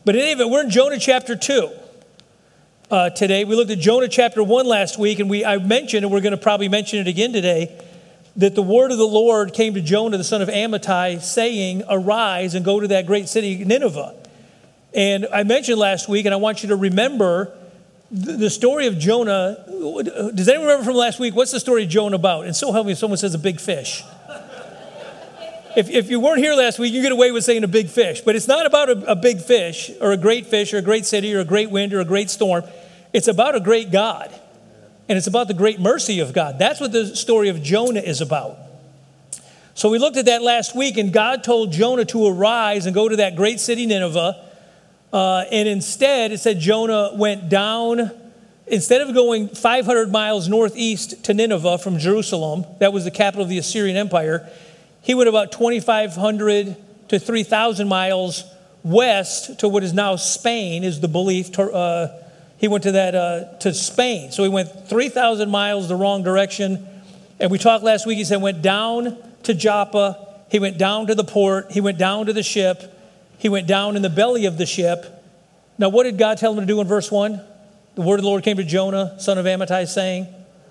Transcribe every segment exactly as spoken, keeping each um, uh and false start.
But in any event, we're in Jonah chapter two uh, today. We looked at Jonah chapter one last week, and we I mentioned, and we're going to probably mention it again today, that the word of the Lord came to Jonah, the son of Amittai, saying, arise and go to that great city, Nineveh. And I mentioned last week, and I want you to remember the story of Jonah. Does anyone remember from last week? What's the story of Jonah about? And so help me if someone says a big fish. If, if you weren't here last week, you get away with saying a big fish. But it's not about a, a big fish or a great fish or a great city or a great wind or a great storm. It's about a great God. And it's about the great mercy of God. That's what the story of Jonah is about. So we looked at that last week, and God told Jonah to arise and go to that great city, Nineveh. Uh, and instead, it said Jonah went down. Instead of going five hundred miles northeast to Nineveh from Jerusalem, that was the capital of the Assyrian Empire, he went about twenty-five hundred to three thousand miles west to what is now Spain, is the belief. Uh, he went to that uh, to Spain. So he went three thousand miles the wrong direction. And we talked last week, he said went down to Joppa. He went down to the port. He went down to the ship. He went down in the belly of the ship. Now, what did God tell him to do in verse one? The word of the Lord came to Jonah, son of Amittai, saying,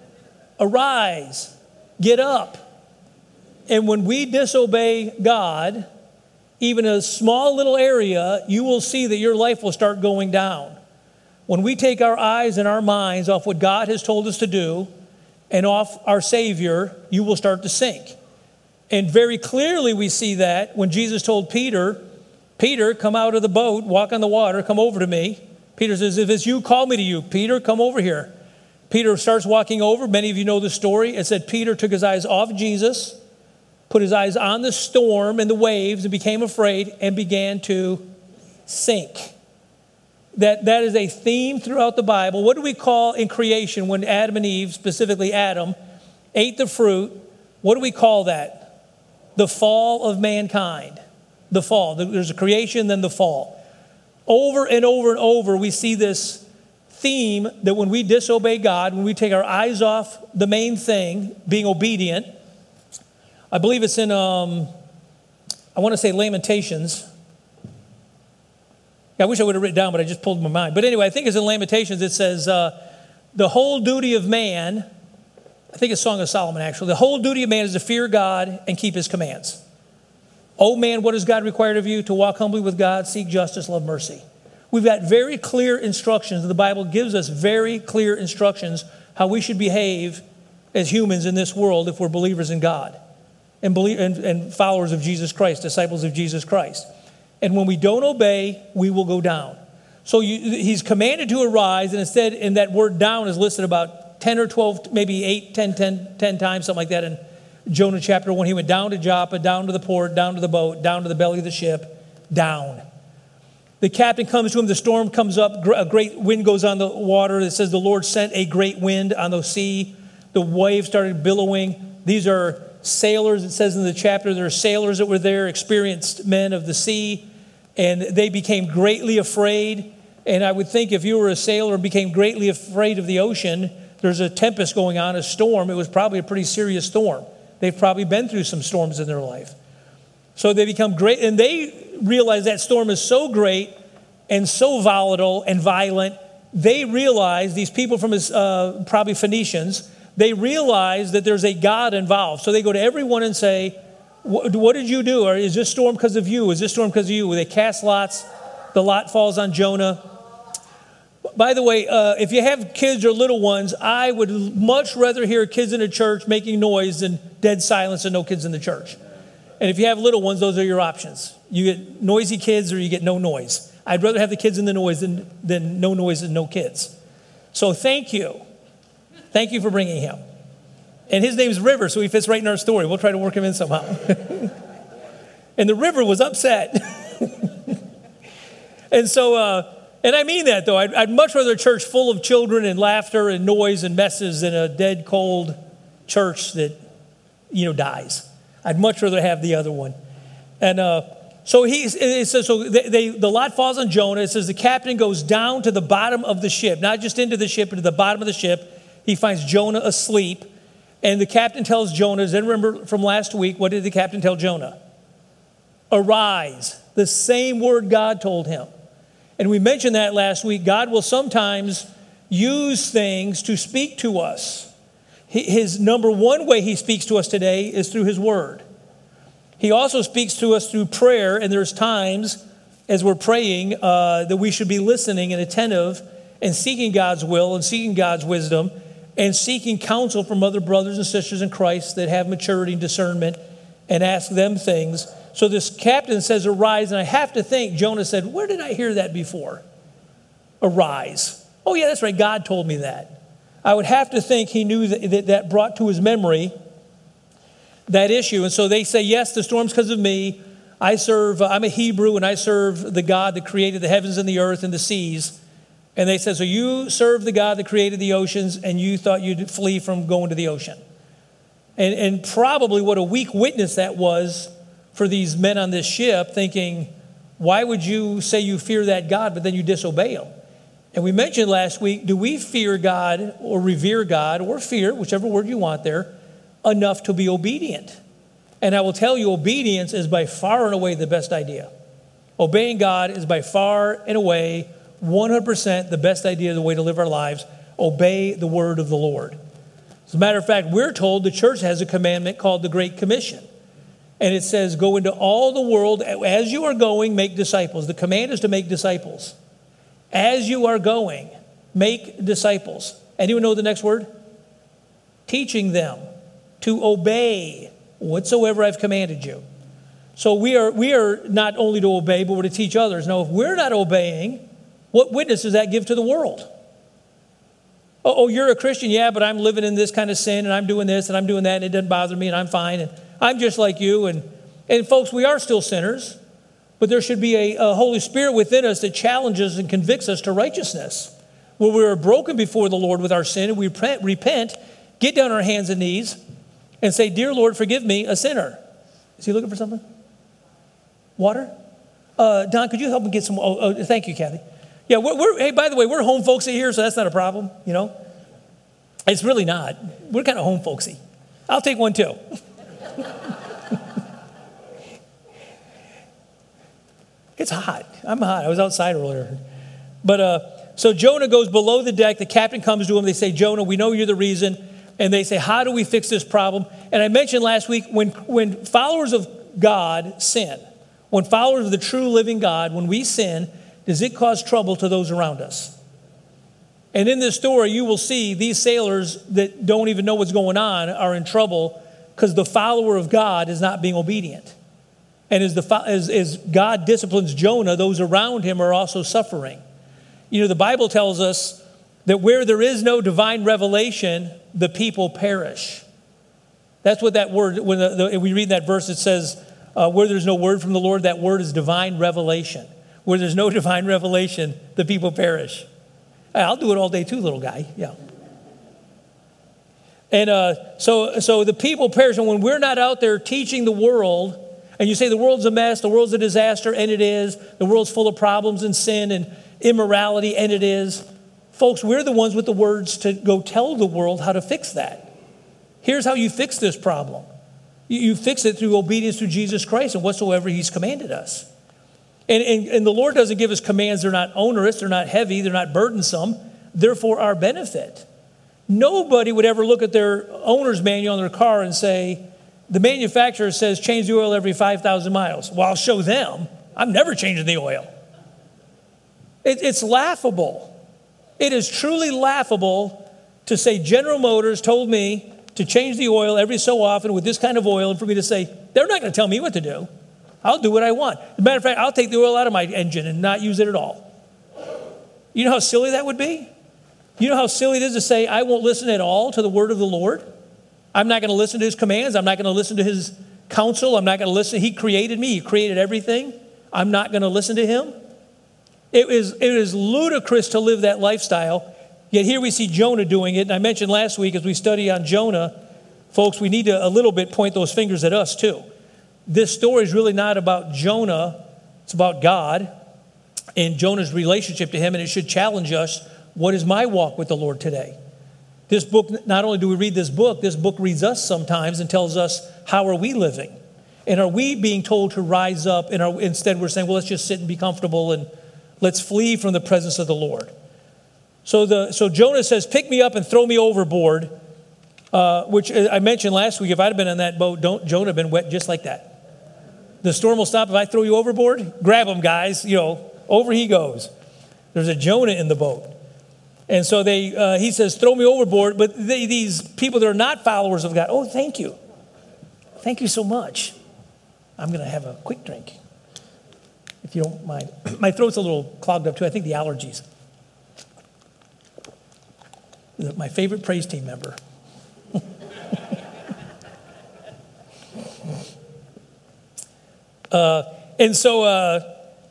arise, get up. And when we disobey God, even a small little area, you will see that your life will start going down. When we take our eyes and our minds off what God has told us to do and off our Savior, you will start to sink. And very clearly we see that when Jesus told Peter, Peter, come out of the boat, walk on the water, come over to me. Peter says, if it's you, call me to you. Peter, come over here. Peter starts walking over. Many of you know the story. It said Peter took his eyes off Jesus, put his eyes on the storm and the waves, and became afraid and began to sink. That, that is a theme throughout the Bible. What do we call in creation when Adam and Eve, specifically Adam, ate the fruit? What do we call that? The fall of mankind. The fall. There's a creation, then the fall. Over and over and over, we see this theme that when we disobey God, when we take our eyes off the main thing, being obedient. I believe it's in, um, I want to say Lamentations. I wish I would have written it down, but I just pulled my mind. But anyway, I think it's in Lamentations. It says, uh, the whole duty of man, I think it's Song of Solomon actually, the whole duty of man is to fear God and keep his commands. Oh man, what does God require of you? To walk humbly with God, seek justice, love mercy. We've got very clear instructions. The Bible gives us very clear instructions how we should behave as humans in this world if we're believers in God and, believe, and, and followers of Jesus Christ, disciples of Jesus Christ. And when we don't obey, we will go down. So you, he's commanded to arise, and instead, in that word down is listed about ten or twelve, maybe eight, ten, ten, ten times, something like that in Jonah chapter one. He went down to Joppa, down to the port, down to the boat, down to the belly of the ship, down. The captain comes to him, the storm comes up, a great wind goes on the water. It says the Lord sent a great wind on the sea. The waves started billowing. These are sailors, it says in the chapter, there are sailors that were there, experienced men of the sea, and they became greatly afraid. And I would think if you were a sailor and became greatly afraid of the ocean, there's a tempest going on, a storm, it was probably a pretty serious storm. They've probably been through some storms in their life. So they become great, and they realize that storm is so great and so volatile and violent. They realize, these people from his, uh, probably Phoenicians, they realize that there's a God involved. So they go to everyone and say, what did you do? Or is this storm because of you? Is this storm because of you? They cast lots. The lot falls on Jonah. By the way, uh, if you have kids or little ones, I would much rather hear kids in a church making noise than dead silence and no kids in the church. And if you have little ones, those are your options. You get noisy kids or you get no noise. I'd rather have the kids in the noise than, than no noise and no kids. So thank you. Thank you for bringing him. And his name's River, so he fits right in our story. We'll try to work him in somehow. And the river was upset. And so... Uh, And I mean that, though. I'd, I'd much rather a church full of children and laughter and noise and messes than a dead, cold church that, you know, dies. I'd much rather have the other one. And uh, so he it says, so they, they, the lot falls on Jonah. It says the captain goes down to the bottom of the ship, not just into the ship, but to the bottom of the ship. He finds Jonah asleep. And the captain tells Jonah, then remember from last week, what did the captain tell Jonah? Arise. The same word God told him. And we mentioned that last week. God will sometimes use things to speak to us. His number one way he speaks to us today is through his word. He also speaks to us through prayer, and there's times as we're praying uh, that we should be listening and attentive and seeking God's will and seeking God's wisdom and seeking counsel from other brothers and sisters in Christ that have maturity and discernment and ask them things. So this captain says, arise, and I have to think, Jonah said, where did I hear that before? Arise. Oh yeah, that's right, God told me that. I would have to think he knew that that, that brought to his memory that issue. And so they say, yes, the storm's because of me. I serve, uh, I'm a Hebrew, and I serve the God that created the heavens and the earth and the seas. And they said, so you serve the God that created the oceans, and you thought you'd flee from going to the ocean. And, and probably what a weak witness that was for these men on this ship, thinking, why would you say you fear that God, but then you disobey him? And we mentioned last week, do we fear God or revere God or fear, whichever word you want there, enough to be obedient? And I will tell you, obedience is by far and away the best idea. Obeying God is by far and away one hundred percent the best idea, the way to live our lives. Obey the word of the Lord. As a matter of fact, we're told the church has a commandment called the Great Commission. And it says, go into all the world. As you are going, make disciples. The command is to make disciples. As you are going, make disciples. Anyone know the next word? Teaching them to obey whatsoever I've commanded you. So we are we are not only to obey, but we're to teach others. Now, if we're not obeying, what witness does that give to the world? Oh, oh, you're a Christian, yeah, but I'm living in this kind of sin, and I'm doing this, and I'm doing that, and it doesn't bother me, and I'm fine, and I'm just like you. And, and folks, we are still sinners, but there should be a, a Holy Spirit within us that challenges and convicts us to righteousness. Where we are broken before the Lord with our sin, and we repent, repent, get down on our hands and knees, and say, dear Lord, forgive me, a sinner. Is he looking for something? Water? Uh, Don, could you help me get some? Oh, oh thank you, Kathy. Yeah, we're, we're, hey, by the way, we're home folksy here, so that's not a problem, you know. It's really not. We're kind of home folksy. I'll take one too. It's hot. I'm hot. I was outside earlier. But uh, so Jonah goes below the deck. The captain comes to him. They say, Jonah, we know you're the reason. And they say, how do we fix this problem? And I mentioned last week, when, when followers of God sin, when followers of the true living God, when we sin, does it cause trouble to those around us? And in this story, you will see these sailors that don't even know what's going on are in trouble because the follower of God is not being obedient. And as, the, as, as God disciplines Jonah, those around him are also suffering. You know, the Bible tells us that where there is no divine revelation, the people perish. That's what that word, when the, the, we read that verse, it says, uh, where there's no word from the Lord, that word is divine revelation. Where there's no divine revelation, the people perish. I'll do it all day too, little guy. Yeah. And uh, so, so the people perish. And when we're not out there teaching the world, and you say the world's a mess, the world's a disaster, and it is. The world's full of problems and sin and immorality, and it is. Folks, we're the ones with the words to go tell the world how to fix that. Here's how you fix this problem. You, you fix it through obedience to Jesus Christ and whatsoever he's commanded us. And, and, and the Lord doesn't give us commands. They're not onerous. They're not heavy. They're not burdensome. They're for our benefit. Nobody would ever look at their owner's manual on their car and say, the manufacturer says change the oil every five thousand miles. Well, I'll show them. I'm never changing the oil. It, it's laughable. It is truly laughable to say General Motors told me to change the oil every so often with this kind of oil, and for me to say, they're not going to tell me what to do. I'll do what I want. As a matter of fact, I'll take the oil out of my engine and not use it at all. You know how silly that would be? You know how silly it is to say, I won't listen at all to the word of the Lord? I'm not going to listen to his commands. I'm not going to listen to his counsel. I'm not going to listen. He created me. He created everything. I'm not going to listen to him. It is, it is ludicrous to live that lifestyle. Yet here we see Jonah doing it. And I mentioned last week as we study on Jonah, folks, we need to a little bit point those fingers at us too. This story is really not about Jonah. It's about God and Jonah's relationship to him. And it should challenge us. What is my walk with the Lord today? This book, not only do we read this book, this book reads us sometimes and tells us how are we living? And are we being told to rise up? And are, instead we're saying, well, let's just sit and be comfortable and Let's flee from the presence of the Lord. So the so Jonah says, pick me up and throw me overboard, uh, which I mentioned last week. If I'd have been on that boat, don't Jonah have been wet just like that. The storm will stop if I throw you overboard. Grab him, guys. You know, over he goes. There's a Jonah in the boat. And so they, uh, he says, throw me overboard. But they, these people that are not followers of God, oh, thank you. Thank you so much. I'm going to have a quick drink, if you don't mind. My throat's a little clogged up, too. I think the allergies. My favorite praise team member. uh, and so... Uh,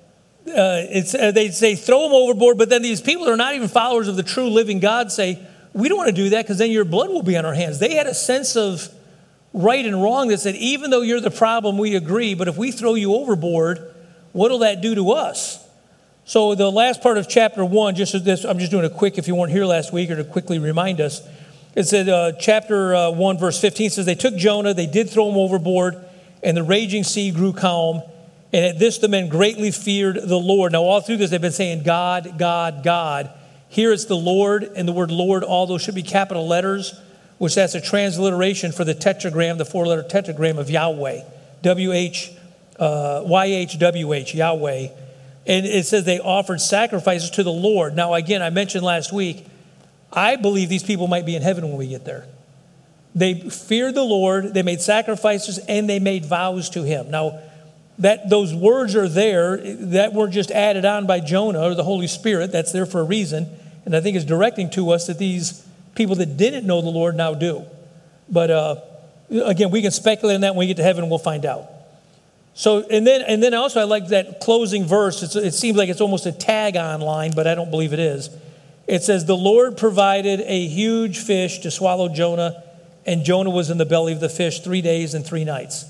Uh, it's, uh, they say throw them overboard, but then these people that are not even followers of the true living God say, we don't want to do that because then your blood will be on our hands. They had a sense of right and wrong that said, even though you're the problem, we agree, but if we throw you overboard, what will that do to us? So the last part of chapter one, just this, I'm just doing a quick, if you weren't here last week, or to quickly remind us, it said uh, chapter uh, one, verse fifteen says, they took Jonah, they did throw him overboard, and the raging sea grew calm. And at this, the men greatly feared the Lord. Now, all through this, they've been saying, God, God, God. Here it's the Lord, and the word Lord, all those should be capital letters, which that's a transliteration for the tetragram, the four-letter tetragram of Yahweh. W H, uh, Y H W H, Yahweh. And it says they offered sacrifices to the Lord. Now, again, I mentioned last week, I believe these people might be in heaven when we get there. They feared the Lord, they made sacrifices, and they made vows to him. Now, that those words are there, that weren't just added on by Jonah or the Holy Spirit. That's there for a reason. And I think it's directing to us that these people that didn't know the Lord now do. But uh, again, we can speculate on that when we get to heaven, we'll find out. So, and then and then also I like that closing verse. It's, it seems like it's almost a tag on line, but I don't believe it is. It says, the Lord provided a huge fish to swallow Jonah, and Jonah was in the belly of the fish three days and three nights.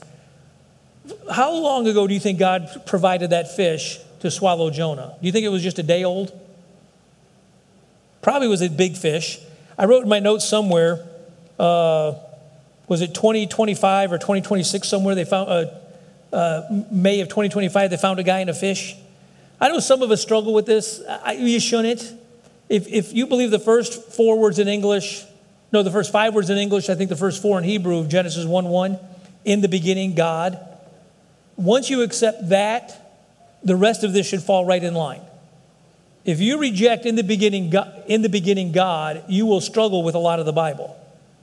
How long ago do you think God provided that fish to swallow Jonah? Do you think it was just a day old? Probably was a big fish. I wrote in my notes somewhere, uh, was it twenty twenty-five or twenty twenty-six somewhere, they found, uh, uh, May of twenty twenty-five, they found a guy in a fish. I know some of us struggle with this. I, you shouldn't. If, if you believe the first four words in English, no, the first five words in English, I think the first four in Hebrew of Genesis one one, in the beginning, God. Once you accept that, the rest of this should fall right in line. If you reject in the beginning, in the beginning God, you will struggle with a lot of the Bible.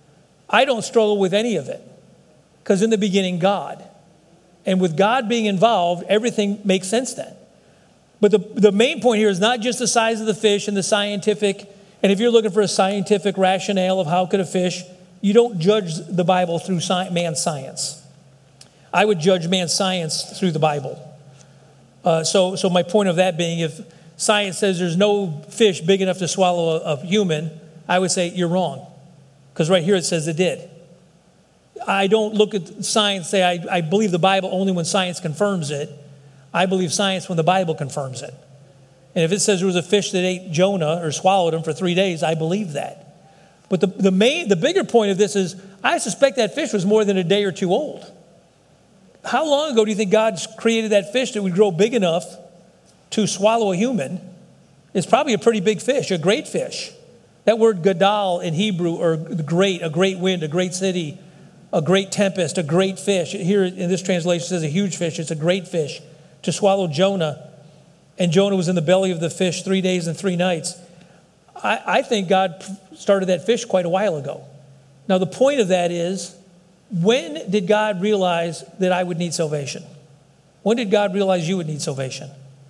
I don't struggle with any of it because in the beginning, God. And with God being involved, everything makes sense then. But the, the main point here is not just the size of the fish and the scientific, and if you're looking for a scientific rationale of how could a fish, you don't judge the Bible through sci- man's science. I would judge man's science through the Bible. Uh, so, so my point of that being, if science says there's no fish big enough to swallow a, a human, I would say you're wrong. Because right here it says it did. I don't look at science and say I, I believe the Bible only when science confirms it. I believe science when the Bible confirms it. And if it says there was a fish that ate Jonah or swallowed him for three days, I believe that. But the, the main, the bigger point of this is I suspect that fish was more than a day or two old. How long ago do you think God created that fish that would grow big enough to swallow a human? It's probably a pretty big fish, a great fish. That word gadal in Hebrew, or great, a great wind, a great city, a great tempest, a great fish. Here in this translation it says a huge fish. It's a great fish to swallow Jonah. And Jonah was in the belly of the fish three days and three nights. I, I think God started that fish quite a while ago. Now the point of that is, when did God realize that I would need salvation? When did God realize you would need salvation?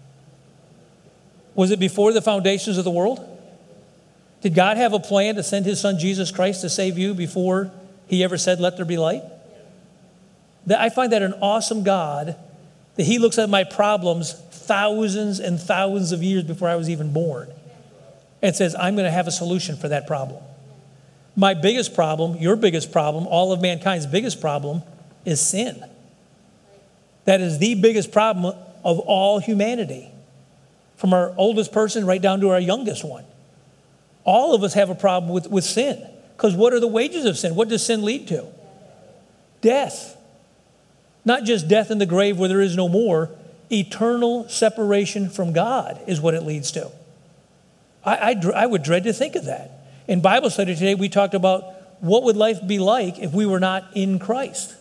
Was it before the foundations of the world? Did God have a plan to send his son Jesus Christ to save you before he ever said, let there be light? I find that an awesome God, that he looks at my problems thousands and thousands of years before I was even born and says, I'm going to have a solution for that problem. My biggest problem, your biggest problem, all of mankind's biggest problem is sin. That is the biggest problem of all humanity. From our oldest person right down to our youngest one. All of us have a problem with, with sin. Because what are the wages of sin? What does sin lead to? Death. Not just death in the grave where there is no more. Eternal separation from God is what it leads to. I, I, I would dread to think of that. In Bible study today, we talked about what would life be like if we were not in Christ.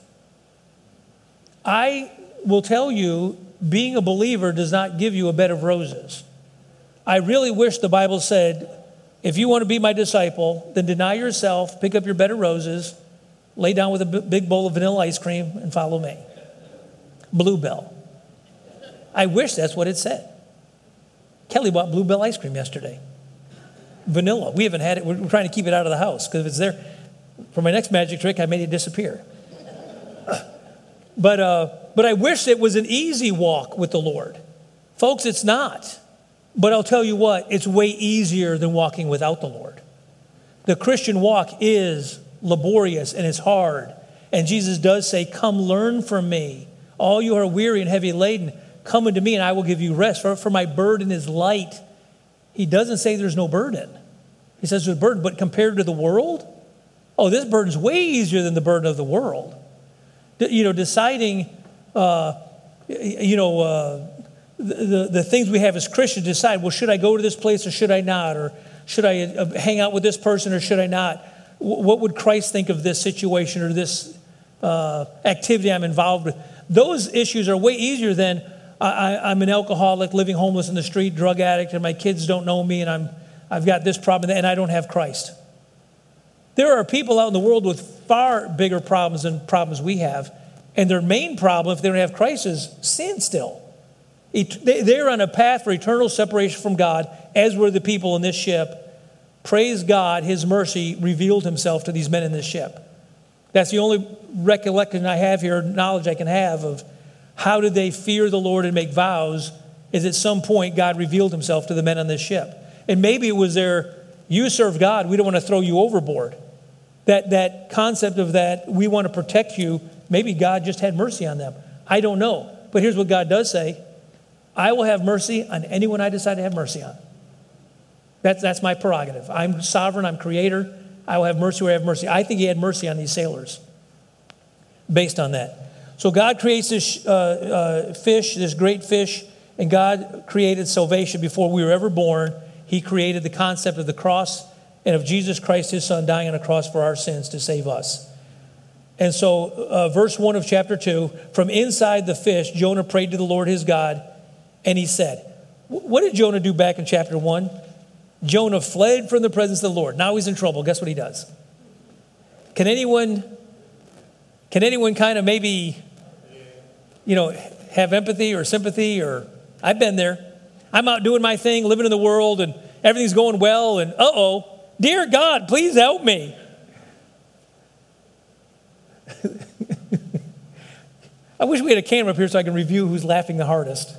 I will tell you, being a believer does not give you a bed of roses. I really wish the Bible said, if you want to be my disciple, then deny yourself, pick up your bed of roses, lay down with a b- big bowl of vanilla ice cream, and follow me. Bluebell. I wish that's what it said. Kelly bought Bluebell ice cream yesterday. Vanilla. We haven't had it. We're trying to keep it out of the house because if it's there, for my next magic trick, I made it disappear. But uh, but I wish it was an easy walk with the Lord. Folks, it's not. But I'll tell you what, it's way easier than walking without the Lord. The Christian walk is laborious and it's hard. And Jesus does say, come learn from me. All you are weary and heavy laden, come unto me and I will give you rest. For, for my burden is light. He doesn't say there's no burden. He says there's a burden, but compared to the world, oh, this burden's way easier than the burden of the world. You know, deciding, uh, you know, uh, the, the things we have as Christians, decide, well, should I go to this place or should I not? Or should I uh, hang out with this person or should I not? W- what would Christ think of this situation or this uh, activity I'm involved with? Those issues are way easier than I, I'm an alcoholic, living homeless in the street, drug addict, and my kids don't know me, and I'm, I've got this problem, and I don't have Christ. There are people out in the world with far bigger problems than problems we have, and their main problem, if they don't have Christ, is sin still. They're on a path for eternal separation from God, as were the people in this ship. Praise God, his mercy revealed himself to these men in this ship. That's the only recollection I have here, knowledge I can have of how did they fear the Lord and make vows, is at some point God revealed himself to the men on this ship. And maybe it was their, you serve God, we don't want to throw you overboard. That, that concept of that, we want to protect you, maybe God just had mercy on them. I don't know. But here's what God does say. I will have mercy on anyone I decide to have mercy on. That's, that's my prerogative. I'm sovereign, I'm creator. I will have mercy where I have mercy. I think he had mercy on these sailors based on that. So God creates this uh, uh, fish, this great fish, and God created salvation before we were ever born. He created the concept of the cross and of Jesus Christ, his son, dying on a cross for our sins to save us. And so uh, verse one of chapter two, from inside the fish, Jonah prayed to the Lord his God, and he said, what did Jonah do back in chapter one? Jonah fled from the presence of the Lord. Now he's in trouble. Guess what he does? Can anyone, can anyone kind of maybe, you know, have empathy or sympathy? Or I've been there. I'm out doing my thing, living in the world, and everything's going well, and uh-oh, dear God, please help me. I wish we had a camera up here so I can review who's laughing the hardest.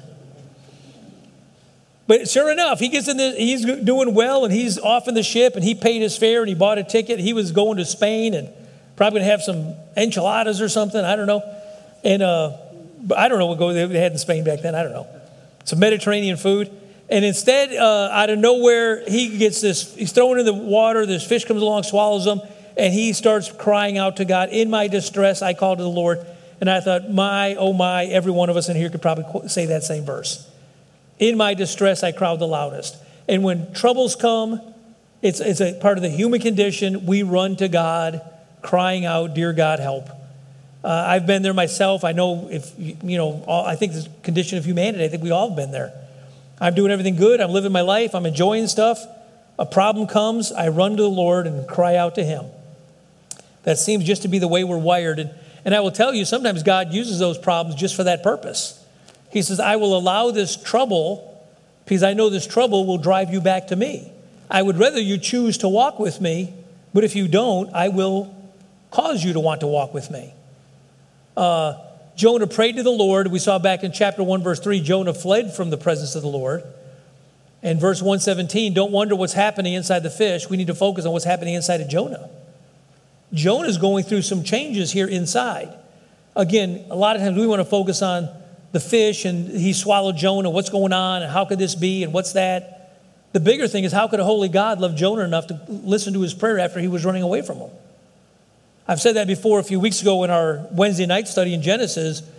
But sure enough, he gets in the, he's doing well, and he's off in the ship, and he paid his fare, and he bought a ticket. He was going to Spain, and probably going to have some enchiladas or something. I don't know. And uh, I don't know what go they had in Spain back then. I don't know. Some Mediterranean food. And instead, uh, out of nowhere, he gets this, he's thrown in the water. This fish comes along, swallows him, and he starts crying out to God. In my distress, I called to the Lord. And I thought, my, oh my, every one of us in here could probably say that same verse. In my distress, I cried the loudest. And when troubles come, it's, it's a part of the human condition. We run to God, crying out, dear God, help. Uh, I've been there myself. I know if, you know, all, I think the condition of humanity, I think we all have been there. I'm doing everything good. I'm living my life. I'm enjoying stuff. A problem comes. I run to the Lord and cry out to him. That seems just to be the way we're wired. And, and I will tell you, sometimes God uses those problems just for that purpose. He says, I will allow this trouble because I know this trouble will drive you back to me. I would rather you choose to walk with me, but if you don't, I will cause you to want to walk with me. Uh, Jonah prayed to the Lord. We saw back in chapter one, verse three, Jonah fled from the presence of the Lord. And verse one seventeen, don't wonder what's happening inside the fish. We need to focus on what's happening inside of Jonah. Jonah's going through some changes here inside. Again, a lot of times we want to focus on the fish and he swallowed Jonah. What's going on? And how could this be? And what's that? The bigger thing is how could a holy God love Jonah enough to listen to his prayer after he was running away from him? I've said that before a few weeks ago in our Wednesday night study in Genesis.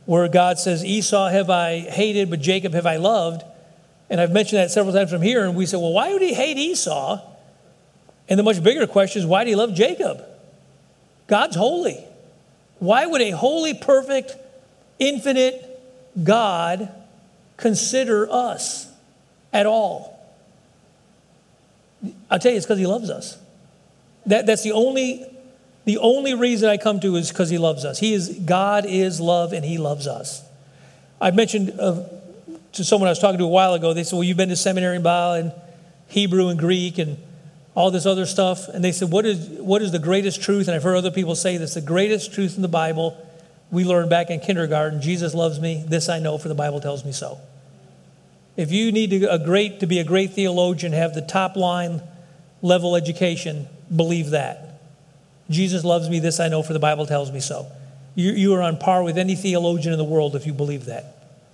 where God says, Esau have I hated, but Jacob have I loved. And I've mentioned that several times from here, and we say, well, why would he hate Esau? And the much bigger question is, why do he love Jacob? God's holy. Why would a holy, perfect, infinite God consider us at all? I'll tell you, it's because he loves us. That, that's the only, the only reason I come to is because he loves us. He is, God is love, and he loves us. I mentioned uh, to someone I was talking to a while ago, they said, well, you've been to seminary in Bible and Hebrew and Greek and all this other stuff. And they said, what is, what is the greatest truth? And I've heard other people say this, the greatest truth in the Bible we learned back in kindergarten, Jesus loves me, this I know, for the Bible tells me so. If you need to, a great, to be a great theologian, have the top line level education, believe that. Jesus loves me, this I know, for the Bible tells me so. You, you are on par with any theologian in the world if you believe that.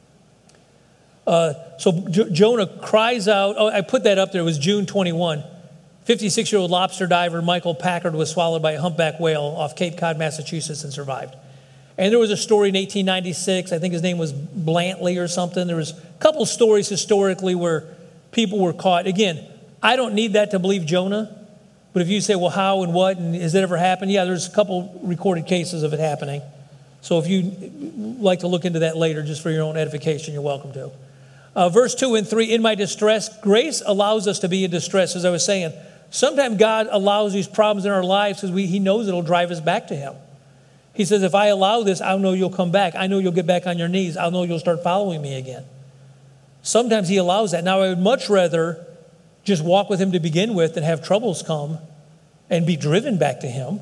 Uh, so J- Jonah cries out. Oh, I put that up there. It was June twenty-first. fifty-six-year-old lobster diver Michael Packard was swallowed by a humpback whale off Cape Cod, Massachusetts, and survived. And there was a story in eighteen ninety-six. I think his name was Blantley or something. There was a couple stories historically where people were caught. Again, I don't need that to believe Jonah. But if you say, well, how and what, and has it ever happened? Yeah, there's a couple recorded cases of it happening. So if you'd like to look into that later just for your own edification, you're welcome to. Uh, verse two and three, in my distress, grace allows us to be in distress. As I was saying, sometimes God allows these problems in our lives because we, he knows it'll drive us back to him. He says, if I allow this, I know you'll come back. I know you'll get back on your knees. I know you'll start following me again. Sometimes he allows that. Now, I would much rather just walk with him to begin with than have troubles come and be driven back to him.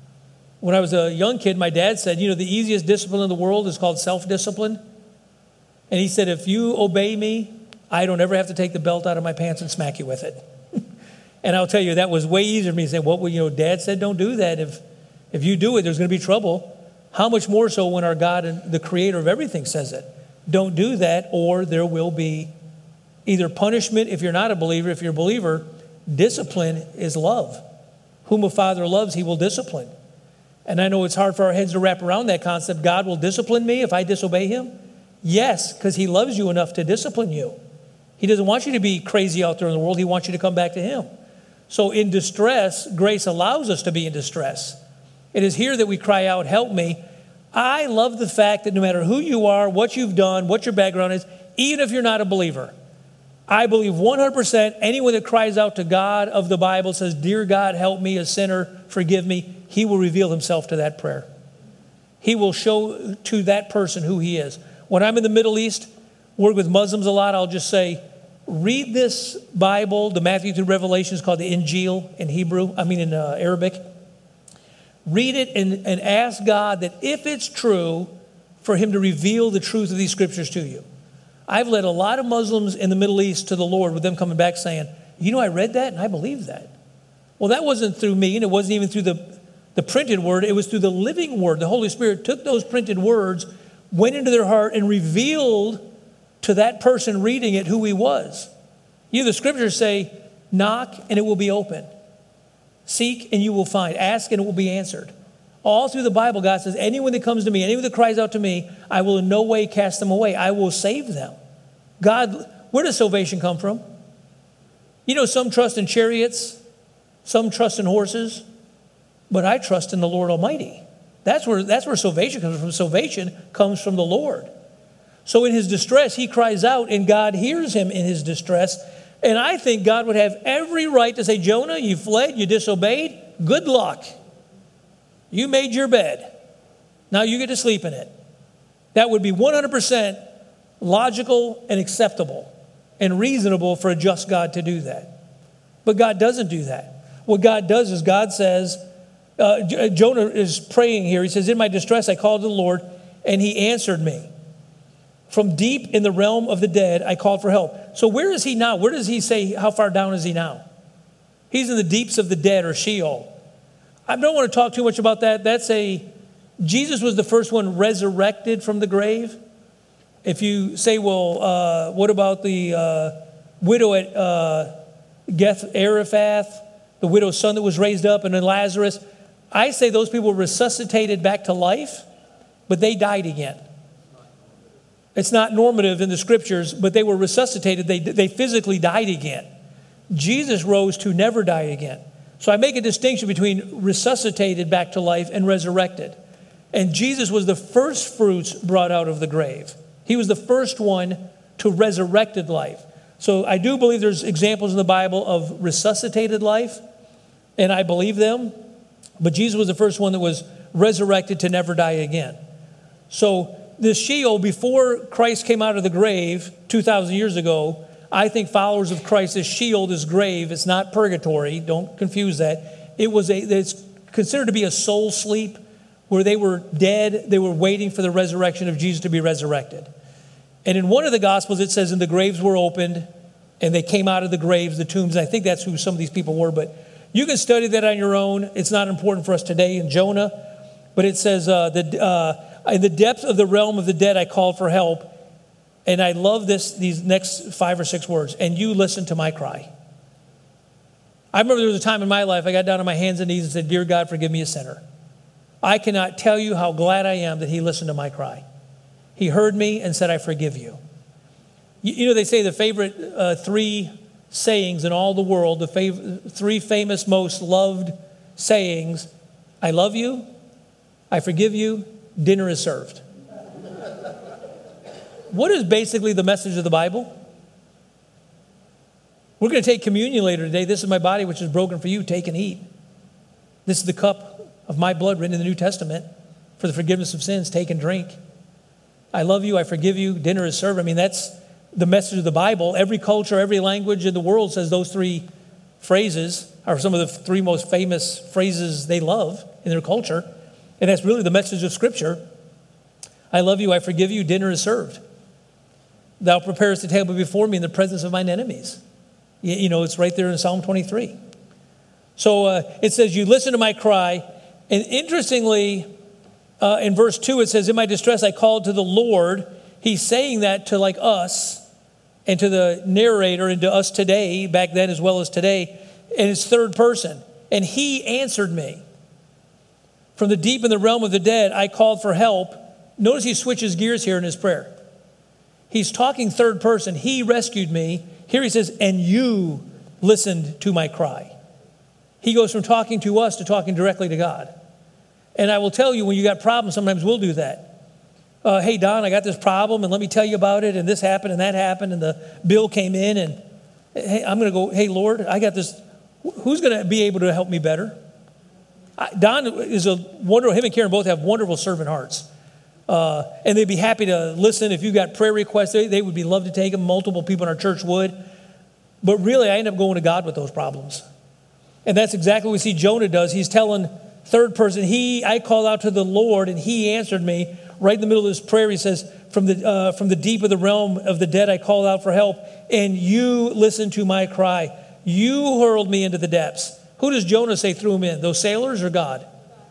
When I was a young kid, my dad said, you know, the easiest discipline in the world is called self-discipline. And he said, if you obey me, I don't ever have to take the belt out of my pants and smack you with it. And I'll tell you, that was way easier for me to say, well, you know, Dad said don't do that. If if you do it, there's going to be trouble. How much more so when our God and the creator of everything says it? Don't do that, or there will be either punishment if you're not a believer. If you're a believer, discipline is love. Whom a father loves, he will discipline. And I know it's hard for our heads to wrap around that concept. God will discipline me if I disobey him? Yes, because he loves you enough to discipline you. He doesn't want you to be crazy out there in the world. He wants you to come back to him. So in distress, grace allows us to be in distress. It is here that we cry out, help me. I love the fact that no matter who you are, what you've done, what your background is, even if you're not a believer, I believe one hundred percent anyone that cries out to God of the Bible says, dear God, help me, a sinner, forgive me, he will reveal himself to that prayer. He will show to that person who he is. When I'm in the Middle East, work with Muslims a lot, I'll just say, read this Bible, the Matthew through Revelation is called the Injil in Hebrew, I mean in uh, Arabic. Read it and, and ask God that if it's true, for him to reveal the truth of these scriptures to you. I've led a lot of Muslims in the Middle East to the Lord with them coming back saying, you know, I read that and I believe that. Well, that wasn't through me, and it wasn't even through the, the printed word. It was through the living word. The Holy Spirit took those printed words, went into their heart, and revealed to that person reading it who he was. You know, the scriptures say, knock and it will be open. Seek and you will find. Ask and it will be answered. All through the Bible, God says, anyone that comes to me, anyone that cries out to me, I will in no way cast them away. I will save them. God, where does salvation come from? You know, some trust in chariots, some trust in horses, but I trust in the Lord Almighty. That's where, that's where salvation comes from. Salvation comes from the Lord. So in his distress, he cries out, and God hears him in his distress. And I think God would have every right to say, Jonah, you fled, you disobeyed, good luck. You made your bed. Now you get to sleep in it. That would be one hundred percent logical and acceptable and reasonable for a just God to do that. But God doesn't do that. What God does is God says, uh, Jonah is praying here. He says, in my distress, I called to the Lord, and he answered me. From deep in the realm of the dead, I called for help. So where is he now? Where does he say, how far down is he now? He's in the deeps of the dead, or Sheol. I don't want to talk too much about that. That's a, Jesus was the first one resurrected from the grave. If you say, well, uh, what about the uh, widow at uh, Geth Ariphath, the widow's son that was raised up, and then Lazarus? I say those people were resuscitated back to life, but they died again. It's not normative in the scriptures, but they were resuscitated. They, they physically died again. Jesus rose to never die again. So I make a distinction between resuscitated back to life and resurrected. And Jesus was the first fruits brought out of the grave. He was the first one to resurrected life. So I do believe there's examples in the Bible of resuscitated life, and I believe them. But Jesus was the first one that was resurrected to never die again. So this Sheol, before Christ came out of the grave two thousand years ago, I think followers of Christ, this Sheol, this grave, it's not purgatory. Don't confuse that. It was a, it's considered to be a soul sleep where they were dead. They were waiting for the resurrection of Jesus to be resurrected. And in one of the Gospels, it says, and the graves were opened, and they came out of the graves, the tombs. And I think that's who some of these people were. But you can study that on your own. It's not important for us today in Jonah. But it says, uh, the, uh, in the depths of the realm of the dead, I called for help. And I love this, these next five or six words. And you listened to my cry. I remember there was a time in my life I got down on my hands and knees and said, dear God, forgive me a sinner. I cannot tell you how glad I am that he listened to my cry. He heard me and said, I forgive you. You, you know, they say the favorite uh, three sayings in all the world, the fav- three famous, most loved sayings, I love you, I forgive you, dinner is served. What is basically the message of the Bible? We're going to take communion later today. This is my body, which is broken for you. Take and eat. This is the cup of my blood written in the New Testament for the forgiveness of sins. Take and drink. I love you. I forgive you. Dinner is served. I mean, that's the message of the Bible. Every culture, every language in the world says those three phrases are some of the three most famous phrases they love in their culture. And that's really the message of Scripture. I love you. I forgive you. Dinner is served. Thou preparest the table before me in the presence of mine enemies. You, you know, it's right there in Psalm twenty-three. So uh, it says, you listen to my cry. And interestingly, uh, in verse two, it says, in my distress, I called to the Lord. He's saying that to like us and to the narrator and to us today, back then as well as today. And it's third person. And he answered me. From the deep in the realm of the dead, I called for help. Notice he switches gears here in his prayer. He's talking third person. He rescued me. Here he says, and you listened to my cry. He goes from talking to us to talking directly to God. And I will tell you, when you got problems, sometimes we'll do that. Uh, hey, Don, I got this problem, and let me tell you about it, and this happened, and that happened, and the bill came in, and hey, I'm going to go, hey, Lord, I got this. Who's going to be able to help me better? I, Don is a wonderful, him and Karen both have wonderful servant hearts. Uh, and they'd be happy to listen. If you got prayer requests, they, they would be love to take them. Multiple people in our church would. But really, I end up going to God with those problems. And that's exactly what we see Jonah does. He's telling third person, he, I called out to the Lord and he answered me. Right in the middle of this prayer, he says, from the, uh, from the deep of the realm of the dead, I called out for help and you listened to my cry. You hurled me into the depths. Who does Jonah say threw him in? Those sailors or God?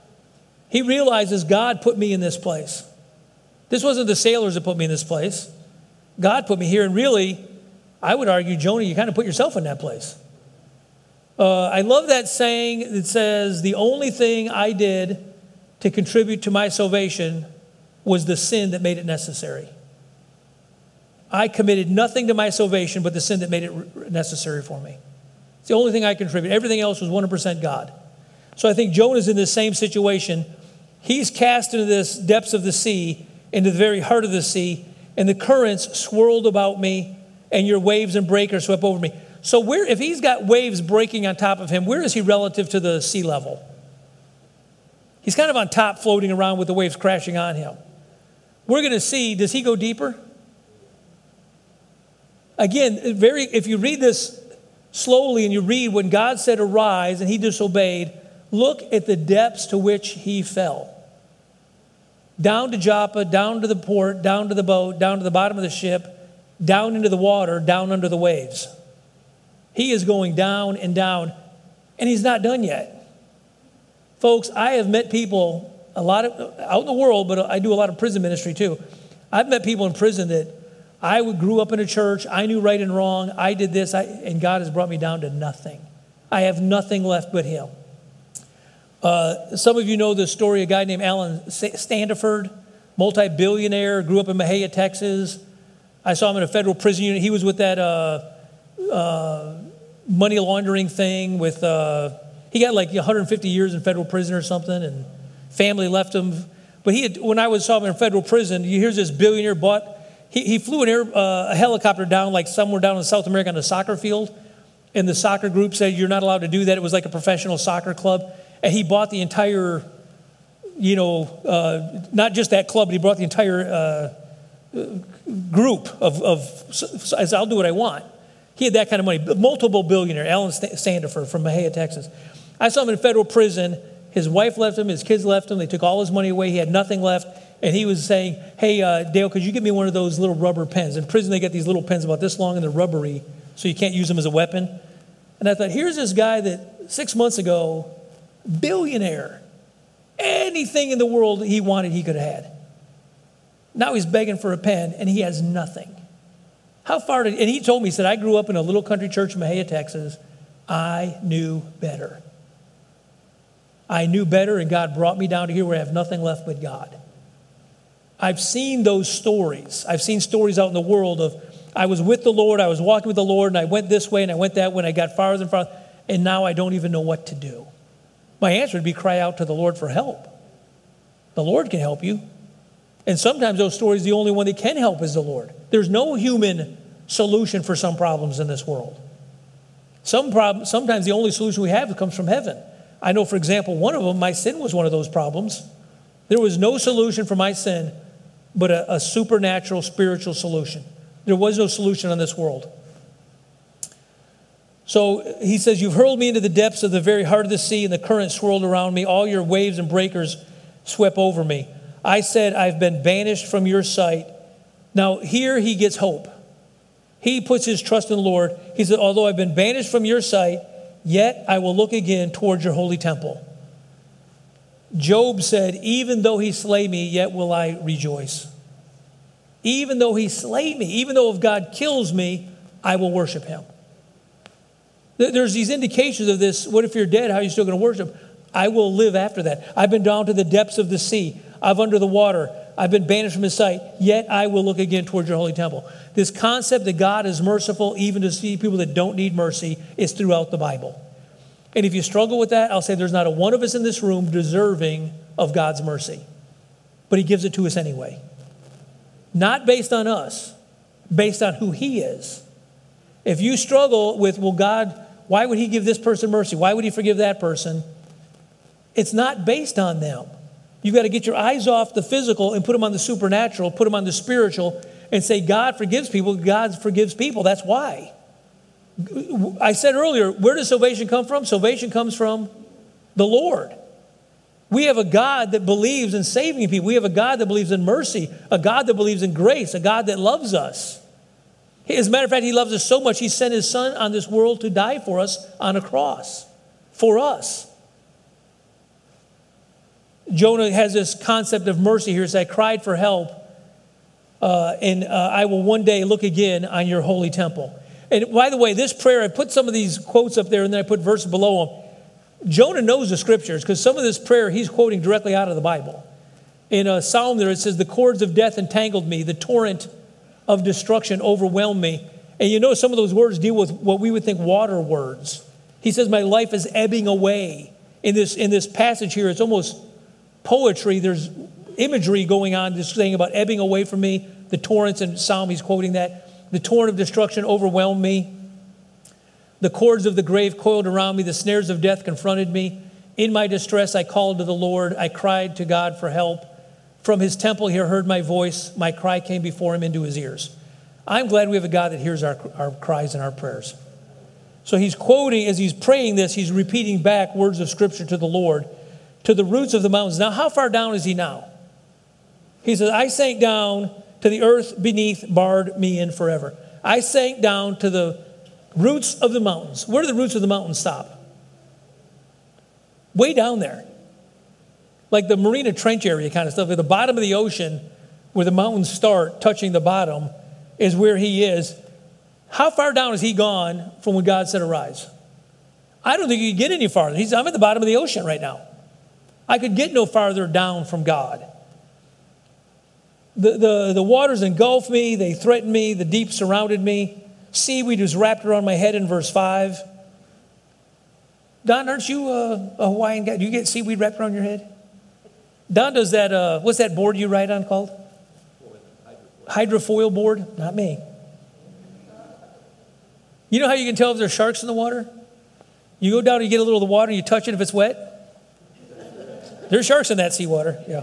He realizes God put me in this place. This wasn't the sailors that put me in this place. God put me here. And really, I would argue, Jonah, you kind of put yourself in that place. Uh, I love that saying that says, the only thing I did to contribute to my salvation was the sin that made it necessary. I committed nothing to my salvation but the sin that made it necessary for me. It's the only thing I contributed. Everything else was one hundred percent God. So I think Jonah's in this same situation. He's cast into this depths of the sea, into the very heart of the sea, and the currents swirled about me, and your waves and breakers swept over me. So where, if he's got waves breaking on top of him, where is he relative to the sea level? He's kind of on top, floating around with the waves crashing on him. We're going to see, does he go deeper? Again, very. If you read this slowly and you read when God said arise and he disobeyed, look at the depths to which he fell. Down to Joppa, down to the port, down to the boat, down to the bottom of the ship, down into the water, down under the waves. He is going down and down, and he's not done yet. Folks, I have met people a lot of, out in the world, but I do a lot of prison ministry too. I've met people in prison that I grew up in a church, I knew right and wrong, I did this, I, and God has brought me down to nothing. I have nothing left but him. Uh, some of you know the story of a guy named Alan Standiford. multi-billionaire, grew up in Mahia, Texas. I saw him in a federal prison unit. He was with that uh, uh, money laundering thing with, uh, he got like one hundred fifty years in federal prison or something, and family left him. But he had, when I was saw him in federal prison, you hear this billionaire bought, he, he flew an air, uh, a helicopter down like somewhere down in South America on a soccer field, and the soccer group said, you're not allowed to do that. It was like a professional soccer club. And he bought the entire, you know, uh, not just that club, but he brought the entire uh, group of, of, as I'll do what I want. He had that kind of money. Multiple billionaire, Alan Sandiford from Mahia, Texas. I saw him in federal prison. His wife left him. His kids left him. They took all his money away. He had nothing left. And he was saying, hey, uh, Dale, could you give me one of those little rubber pens? In prison, they get these little pens about this long and they're rubbery, so you can't use them as a weapon. And I thought, here's this guy that six months ago, billionaire, anything in the world he wanted, he could have had. Now he's begging for a pen, and he has nothing. How far did, and he told me, he said, I grew up in a little country church in Mahia, Texas. I knew better. I knew better, and God brought me down to here where I have nothing left but God. I've seen those stories. I've seen stories out in the world of, I was with the Lord, I was walking with the Lord, and I went this way, and I went that way, and I got farther and farther, and now I don't even know what to do. My answer would be cry out to the Lord for help. The Lord can help you. And sometimes those stories, the only one that can help is the Lord. There's no human solution for some problems in this world. Some problem, sometimes the only solution we have comes from heaven. I know, for example, one of them, my sin was one of those problems. There was no solution for my sin but a, a supernatural, spiritual solution. There was no solution on this world. So he says, you've hurled me into the depths of the very heart of the sea, and the current swirled around me. All your waves and breakers swept over me. I said, I've been banished from your sight. Now here he gets hope. He puts his trust in the Lord. He said, although I've been banished from your sight, yet I will look again towards your holy temple. Job said, even though he slay me, yet will I rejoice. Even though he slay me, even though if God kills me, I will worship him. There's these indications of this. What if you're dead? How are you still going to worship? I will live after that. I've been down to the depths of the sea. I've under the water. I've been banished from his sight. Yet I will look again towards your holy temple. This concept that God is merciful even to see people that don't need mercy is throughout the Bible. And if you struggle with that, I'll say there's not a one of us in this room deserving of God's mercy. But he gives it to us anyway. Not based on us, based on who he is. If you struggle with, well, God, why would he give this person mercy? Why would he forgive that person? It's not based on them. You've got to get your eyes off the physical and put them on the supernatural, put them on the spiritual, and say, God forgives people, God forgives people. That's why. I said earlier, where does salvation come from? Salvation comes from the Lord. We have a God that believes in saving people. We have a God that believes in mercy, a God that believes in grace, a God that loves us. As a matter of fact, he loves us so much, he sent his son on this world to die for us on a cross, for us. Jonah has this concept of mercy here. He says, I cried for help, uh, and uh, I will one day look again on your holy temple. And by the way, this prayer, I put some of these quotes up there, and then I put verses below them. Jonah knows the scriptures, because some of this prayer he's quoting directly out of the Bible. In a psalm there, it says, the cords of death entangled me, the torrent of destruction overwhelmed me. And you know, some of those words deal with what we would think water words. He says, my life is ebbing away. In this, in this passage here, it's almost poetry. There's imagery going on, just saying about ebbing away from me. The torrents, in Psalm, he's quoting that. The torrent of destruction overwhelmed me. The cords of the grave coiled around me. The snares of death confronted me. In my distress, I called to the Lord. I cried to God for help. From his temple, he heard my voice. My cry came before him into his ears. I'm glad we have a God that hears our, our cries and our prayers. So he's quoting, as he's praying this, he's repeating back words of scripture to the Lord, to the roots of the mountains. Now, how far down is he now? He says, I sank down to the earth beneath, barred me in forever. I sank down to the roots of the mountains. Where do the roots of the mountains stop? Way down there. Like the Marina Trench area kind of stuff. At the bottom of the ocean, where the mountains start touching the bottom, is where he is. How far down has he gone from when God said arise? I don't think you could get any farther. He's, I'm at the bottom of the ocean right now. I could get no farther down from God. The, the, the waters engulfed me. They threatened me. The deep surrounded me. Seaweed was wrapped around my head in verse five. Don, aren't you a, a Hawaiian guy? Do you get seaweed wrapped around your head? Don does that, uh, what's that board you ride on called? Hydrofoil board? Not me. You know how you can tell if there's sharks in the water? You go down and you get a little of the water and you touch it if it's wet. There's sharks in that seawater, yeah.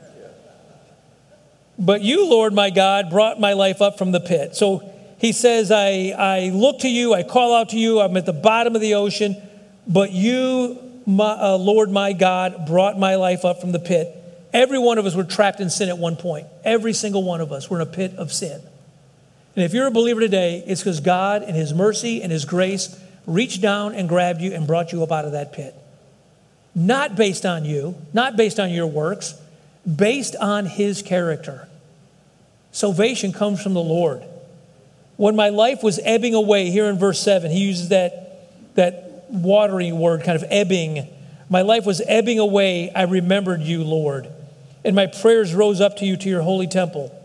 But you, Lord my God, brought my life up from the pit. So he says, I, I look to you, I call out to you, I'm at the bottom of the ocean, but you, my, uh, Lord my God, brought my life up from the pit. Every one of us were trapped in sin at one point. Every single one of us were in a pit of sin. And if you're a believer today, it's because God in his mercy and his grace reached down and grabbed you and brought you up out of that pit. Not based on you, not based on your works, based on his character. Salvation comes from the Lord. When my life was ebbing away, here in verse seven, he uses that, that watery word, kind of ebbing. My life was ebbing away, I remembered you, Lord. And my prayers rose up to you, to your holy temple.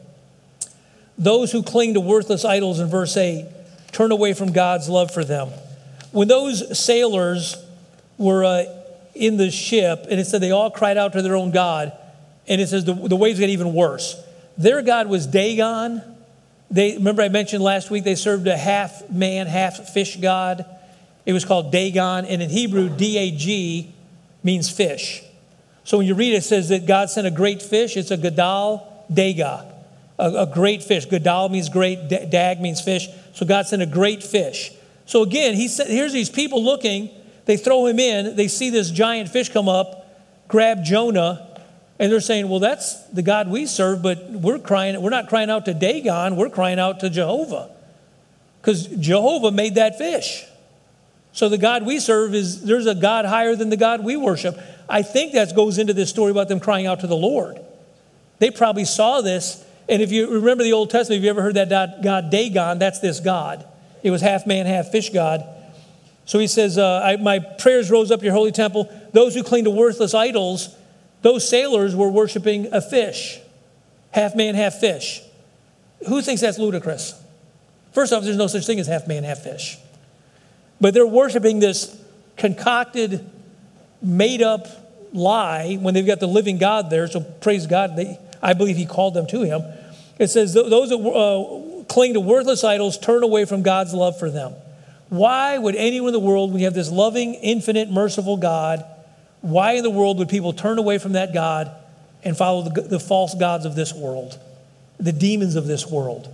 Those who cling to worthless idols, in verse eight, turn away from God's love for them. When those sailors were uh, in the ship, and it said they all cried out to their own God, and it says the, the waves get even worse. Their God was Dagon. They, remember I mentioned last week they served a half man, half fish God. It was called Dagon, and in Hebrew, D A G means fish. So when you read it, it says that God sent a great fish. It's a Gadal Daga, a, a great fish. Gadal means great, Dag means fish. So God sent a great fish. So again, he said, here's these people looking. They throw him in. They see this giant fish come up, grab Jonah, and they're saying, well, that's the God we serve, but we're crying. We're not crying out to Dagon. We're crying out to Jehovah, because Jehovah made that fish. So the God we serve is, there's a God higher than the God we worship. I think that goes into this story about them crying out to the Lord. They probably saw this. And if you remember the Old Testament, if you ever heard that God Dagon, that's this God. It was half man, half fish God. So he says, uh, I, my prayers rose up to your holy temple. Those who cling to worthless idols, those sailors were worshiping a fish. Half man, half fish. Who thinks that's ludicrous? First off, there's no such thing as half man, half fish. But they're worshiping this concocted, made-up lie when they've got the living God there. So praise God. They, I believe he called them to him. It says, those that uh, cling to worthless idols turn away from God's love for them. Why would anyone in the world, when you have this loving, infinite, merciful God, why in the world would people turn away from that God and follow the, the false gods of this world, the demons of this world?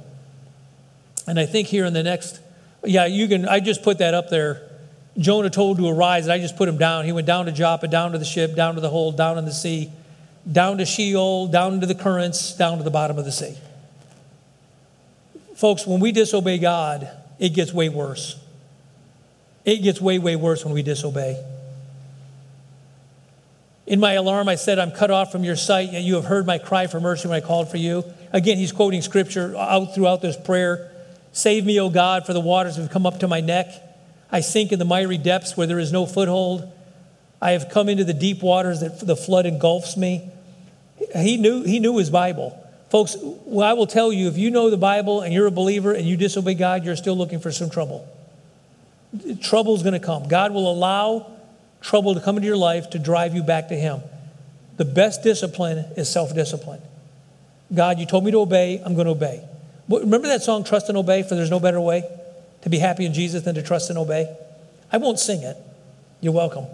And I think here in the next, yeah, you can, I just put that up there. Jonah told to arise, and I just put him down. He went down to Joppa, down to the ship, down to the hold, down in the sea, down to Sheol, down to the currents, down to the bottom of the sea. Folks, when we disobey God, it gets way worse. It gets way, way worse when we disobey. In my alarm, I said, I'm cut off from your sight, yet you have heard my cry for mercy when I called for you. Again, he's quoting scripture out throughout this prayer. Save me, O God, for the waters have come up to my neck. I sink in the miry depths where there is no foothold. I have come into the deep waters that the flood engulfs me. He knew, he knew his Bible. Folks, well, I will tell you, if you know the Bible and you're a believer and you disobey God, you're still looking for some trouble. Trouble is going to come. God will allow trouble to come into your life to drive you back to him. The best discipline is self-discipline. God, you told me to obey, I'm going to obey. Remember that song, Trust and Obey, for there's no better way to be happy in Jesus than to trust and obey? I won't sing it. You're welcome.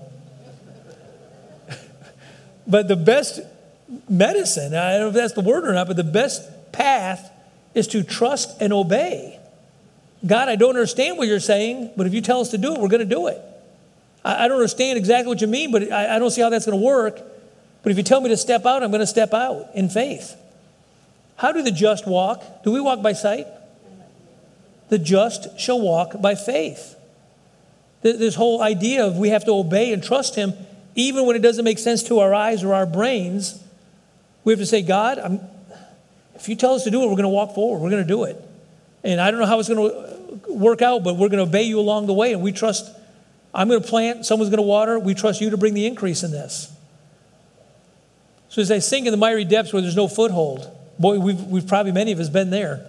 But the best medicine, I don't know if that's the word or not, but the best path is to trust and obey. God, I don't understand what you're saying, but if you tell us to do it, we're going to do it. I, I don't understand exactly what you mean, but I, I don't see how that's going to work. But if you tell me to step out, I'm going to step out in faith. How do the just walk? Do we walk by sight? The just shall walk by faith. This whole idea of we have to obey and trust him, even when it doesn't make sense to our eyes or our brains, we have to say, God, I'm, if you tell us to do it, we're going to walk forward. We're going to do it. And I don't know how it's going to work out, but we're going to obey you along the way. And we trust, I'm going to plant, someone's going to water. We trust you to bring the increase in this. So as I sink in the miry depths where there's no foothold, Boy, we've, we've probably, many of us, been there.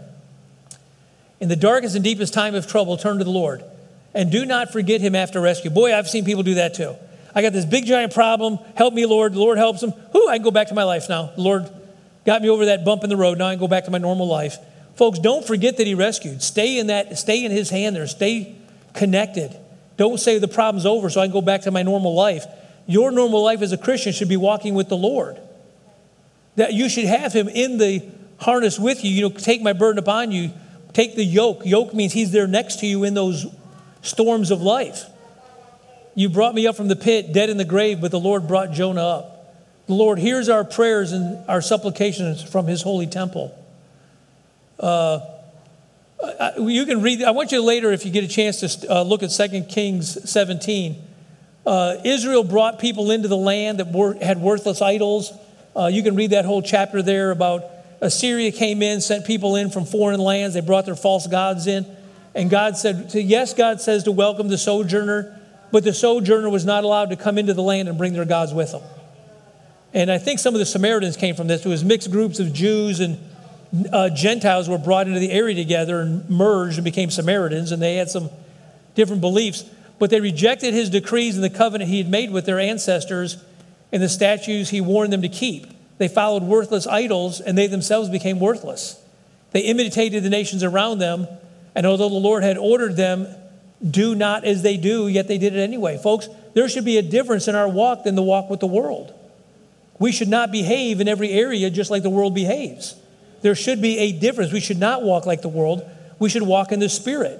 In the darkest and deepest time of trouble, turn to the Lord. And do not forget him after rescue. Boy, I've seen people do that too. I got this big giant problem. Help me, Lord. The Lord helps them. Whew, I can go back to my life now. The Lord got me over that bump in the road. Now I can go back to my normal life. Folks, don't forget that he rescued. Stay in that, stay in his hand there. Stay connected. Don't say the problem's over so I can go back to my normal life. Your normal life as a Christian should be walking with the Lord. That you should have him in the harness with you. You know, take my burden upon you. Take the yoke. Yoke means he's there next to you in those storms of life. You brought me up from the pit, dead in the grave, but the Lord brought Jonah up. The Lord hears our prayers and our supplications from his holy temple. Uh, you can read, I want you later, if you get a chance, to uh, look at Second Kings seventeen. Uh, Israel brought people into the land that were, had worthless idols. Uh, you can read that whole chapter there about Assyria came in, sent people in from foreign lands. They brought their false gods in. And God said, yes, God says to welcome the sojourner, but the sojourner was not allowed to come into the land and bring their gods with them. And I think some of the Samaritans came from this. It was mixed groups of Jews and uh, Gentiles were brought into the area together and merged and became Samaritans, and they had some different beliefs. But they rejected his decrees and the covenant he had made with their ancestors and the statutes he warned them to keep. They followed worthless idols, and they themselves became worthless. They imitated the nations around them, and although the Lord had ordered them, do not as they do, yet they did it anyway. Folks, there should be a difference in our walk than the walk with the world. We should not behave in every area just like the world behaves. There should be a difference. We should not walk like the world. We should walk in the Spirit.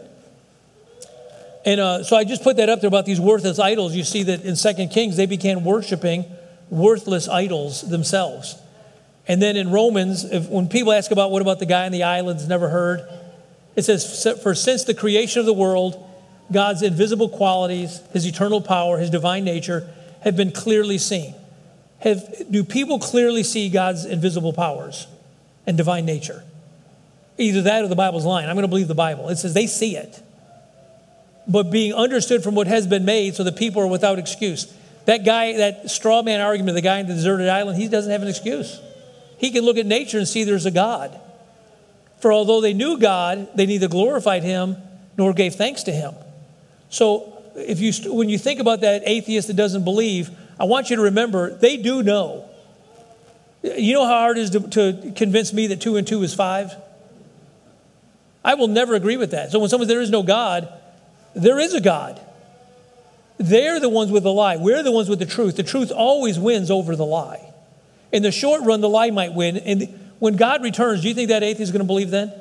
And uh, so I just put that up there about these worthless idols. You see that in Second Kings, they began worshiping worthless idols themselves. And then in Romans, if, when people ask about what about the guy in the islands never heard, it says, for since the creation of the world, God's invisible qualities, his eternal power, his divine nature have been clearly seen. Have, do people clearly see God's invisible powers and divine nature? Either that or the Bible's lying. I'm going to believe the Bible. It says they see it. But being understood from what has been made, so the people are without excuse. That guy, that straw man argument, the guy in the deserted island, he doesn't have an excuse. He can look at nature and see there's a God. For although they knew God, they neither glorified him nor gave thanks to him. So if you, when you think about that atheist that doesn't believe, I want you to remember, they do know. You know how hard it is to, to convince me that two and two is five? I will never agree with that. So when someone says there is no God, there is a God. They're the ones with the lie. We're the ones with the truth. The truth always wins over the lie. In the short run, the lie might win. And when God returns, do you think that atheist is going to believe then?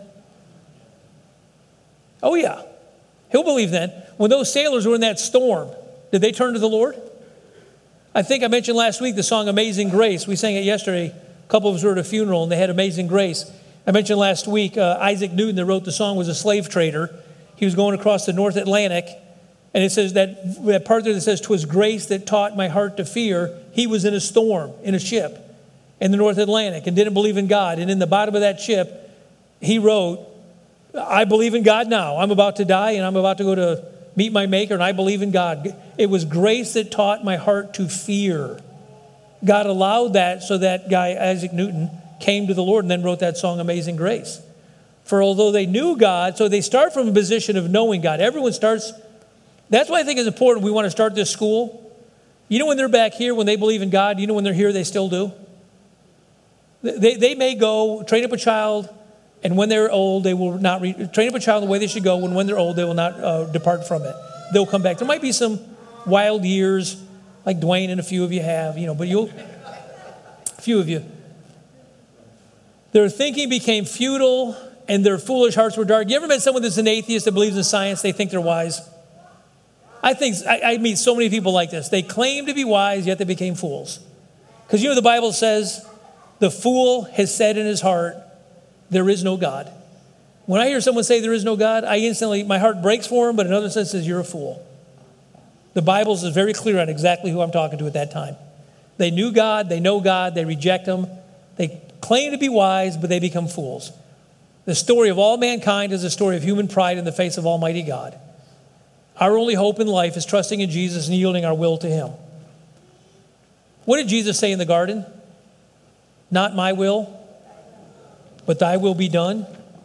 Oh, yeah. He'll believe then. When those sailors were in that storm, did they turn to the Lord? I think I mentioned last week the song Amazing Grace. We sang it yesterday. A couple of us were at a funeral, and they had Amazing Grace. I mentioned last week uh, Isaac Newton, that wrote the song, was a slave trader. He was going across the North Atlantic, and it says that, that part there that says, "'Twas grace that taught my heart to fear." He was in a storm, in a ship, in the North Atlantic, and didn't believe in God. And in the bottom of that ship, he wrote, "I believe in God now. I'm about to die, and I'm about to go to meet my Maker, and I believe in God." It was grace that taught my heart to fear. God allowed that so that guy, Isaac Newton, came to the Lord and then wrote that song, Amazing Grace. For although they knew God, so they start from a position of knowing God. Everyone starts, that's why I think it's important we want to start this school. You know when they're back here, when they believe in God, you know when they're here, they still do? They, they may go train up a child, and when they're old, they will not re- train up a child the way they should go. When when they're old, they will not uh, depart from it. They'll come back. There might be some wild years, like Dwayne and a few of you have, you know, but you'll, a few of you. Their thinking became futile, and their foolish hearts were dark. You ever met someone that's an atheist that believes in science? They think they're wise. I think I, I meet so many people like this. They claim to be wise, yet they became fools. Because you know the Bible says, the fool has said in his heart, there is no God. When I hear someone say there is no God, I instantly, my heart breaks for him, but another sense says, you're a fool. The Bible is very clear on exactly who I'm talking to at that time. They knew God, they know God, they reject him. They claim to be wise, but they become fools. The story of all mankind is a story of human pride in the face of Almighty God. Our only hope in life is trusting in Jesus and yielding our will to him. What did Jesus say in the garden? Not my will, but thy will be done.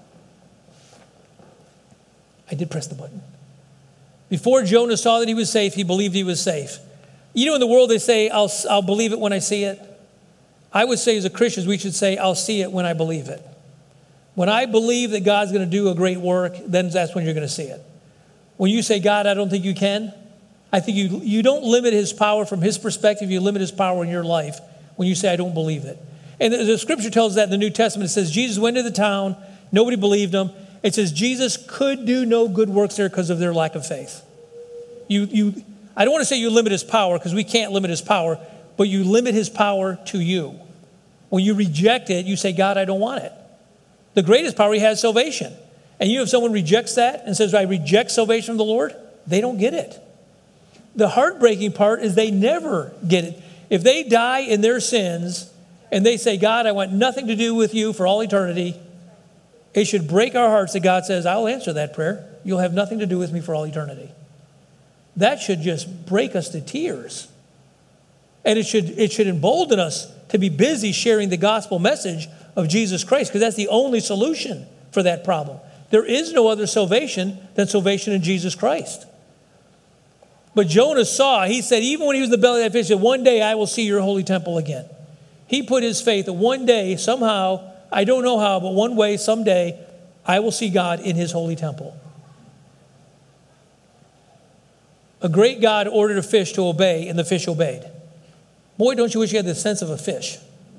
I did press the button. Before Jonah saw that he was safe, he believed he was safe. You know, in the world they say, I'll, I'll believe it when I see it. I would say as a Christian, we should say, I'll see it when I believe it. When I believe that God's going to do a great work, then that's when you're going to see it. When you say, God, I don't think you can, I think you, you don't limit his power from his perspective. You limit his power in your life when you say, I don't believe it. And the, the scripture tells that in the New Testament. It says, Jesus went to the town. Nobody believed him. It says, Jesus could do no good works there because of their lack of faith. You, you, I don't want to say you limit his power because we can't limit his power, but you limit his power to you. When you reject it, you say, God, I don't want it. The greatest power he has is salvation. And you know, if someone rejects that and says, I reject salvation from the Lord, they don't get it. The heartbreaking part is they never get it. If they die in their sins and they say, God, I want nothing to do with you for all eternity, it should break our hearts that God says, I'll answer that prayer. You'll have nothing to do with me for all eternity. That should just break us to tears. And it should, it should embolden us to be busy sharing the gospel message of Jesus Christ, because that's the only solution for that problem. There is no other salvation than salvation in Jesus Christ. But Jonah saw, he said, even when he was in the belly of that fish, he said, one day I will see your holy temple again. He put his faith that one day, somehow, I don't know how, but one way, someday, I will see God in his holy temple. A great God ordered a fish to obey, and the fish obeyed. Boy, don't you wish you had the sense of a fish.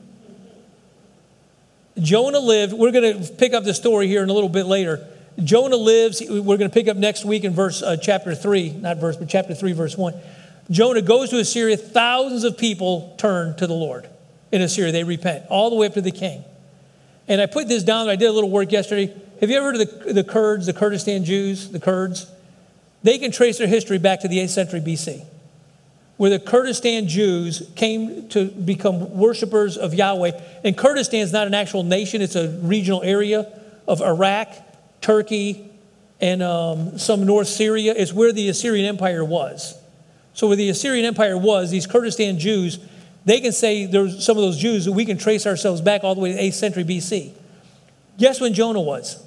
Jonah lived, we're going to pick up the story here in a little bit later. Jonah lives, we're going to pick up next week in verse uh, chapter three, not verse, but chapter three, verse one. Jonah goes to Assyria. Thousands of people turn to the Lord in Assyria. They repent all the way up to the king. And I put this down. I did a little work yesterday. Have you ever heard of the, the Kurds, the Kurdistan Jews, the Kurds? They can trace their history back to the eighth century B C, where the Kurdistan Jews came to become worshipers of Yahweh. And Kurdistan is not an actual nation. It's a regional area of Iraq, Turkey, and um, some North Syria. It's where the Assyrian Empire was. So where the Assyrian Empire was, these Kurdistan Jews, they can say there's some of those Jews that we can trace ourselves back all the way to the eighth century B C. Guess when Jonah was?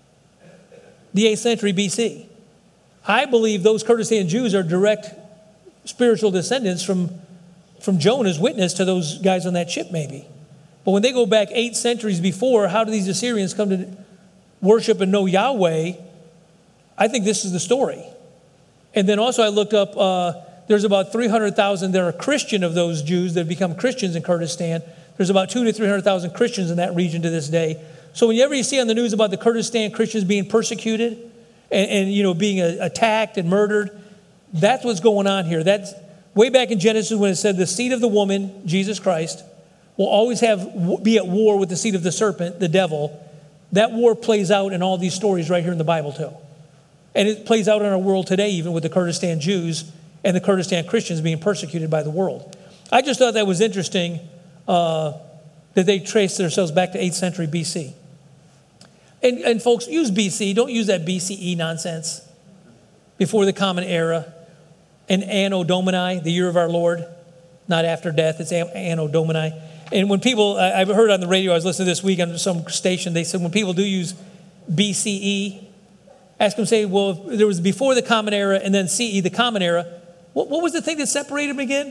The eighth century B C. I believe those Kurdistan Jews are direct spiritual descendants from, from Jonah's witness to those guys on that ship maybe. But when they go back eight centuries before, how do these Assyrians come to worship and know Yahweh? I think this is the story. And then also I looked up, uh, there's about three hundred thousand that are Christian of those Jews that have become Christians in Kurdistan. There's about two to three hundred thousand Christians in that region to this day. So whenever you see on the news about the Kurdistan Christians being persecuted and, and you know, being uh, attacked and murdered, that's what's going on here. That's way back in Genesis when it said the seed of the woman, Jesus Christ, will always have be at war with the seed of the serpent, the devil. That war plays out in all these stories right here in the Bible too. And it plays out in our world today, even with the Kurdistan Jews and the Kurdistan Christians being persecuted by the world. I just thought that was interesting uh, that they traced themselves back to eighth century B C. And, and folks, use B C. Don't use that B C E nonsense. Before the Common Era. And Anno Domini, the year of our Lord. Not after death, it's Anno Domini. And when people, I've heard on the radio, I was listening this week on some station, they said when people do use B C E, ask them, say, well, there was before the Common Era and then C E, the Common Era. What, what was the thing that separated them again?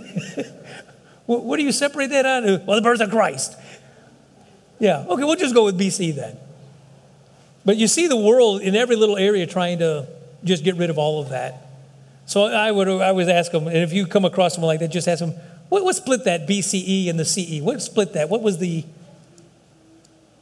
what, what do you separate that on? Well, the birth of Christ. Yeah, okay, we'll just go with B C then. But you see the world in every little area trying to just get rid of all of that. So I would I would ask them, and if you come across someone like that, just ask them, what, what split that B C E and the C E? What split that? What was the